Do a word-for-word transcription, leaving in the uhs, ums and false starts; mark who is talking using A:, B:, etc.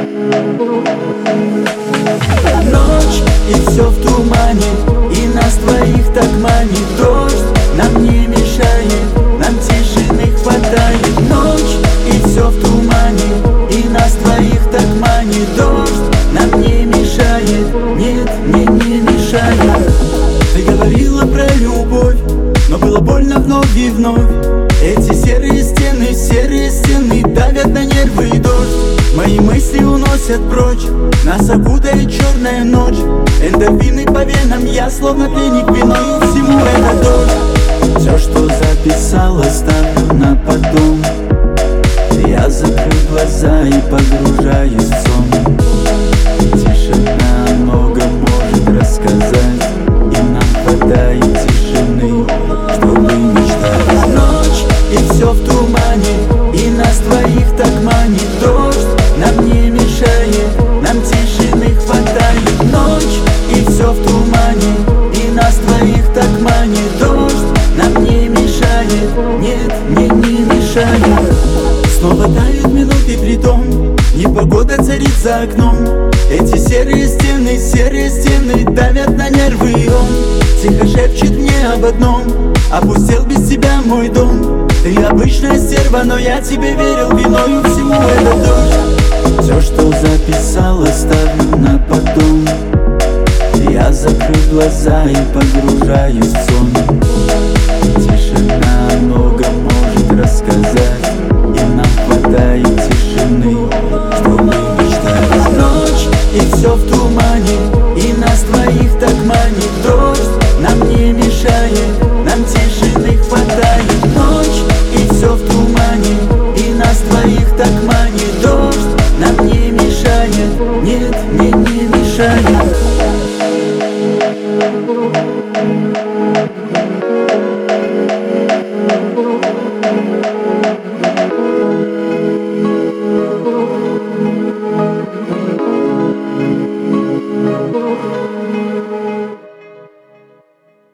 A: Ночь, и все в тумане, и нас двоих так манит. Дождь нам не мешает, нам тишины хватает. Ночь, и все в тумане, и нас двоих так манит. Дождь нам не мешает, нет, мне не мешает. Ты говорила про любовь, но было больно вновь и вновь. Эти серые стены, серые стены давят на нервы, и дождь мои мысли уносят прочь. Нас окутает черная ночь, эндорфины по венам. Я словно пленник, виною всему это дождь. Все, что записал, оставлю на потом. Я закрыл глаза и погружаюсь в сон. Тишина много может рассказать, и нам хватает тишины, чтобы мечтать. Ночь, и все в тумане, и нас двоих так манит. Дождь нам не мешает, нам тишины хватает. Ночь, и все в тумане, и нас двоих так манит. Дождь нам не мешает, нет, мне не мешает. Снова тают минуты, притом непогода царит за окном. Эти серые стены, серые стены давят на нервы, и он тихо шепчет мне об одном: опустел без тебя мой дом. Ты обычная стерва, но я тебе верил, виною всему это дождь. Все, что записал, оставлю на потом. Я закрыл глаза и погружаюсь в сон. Тишина много может рассказать, и нам хватает тишины, чтобы мечтать. Ночь, и все в тумане,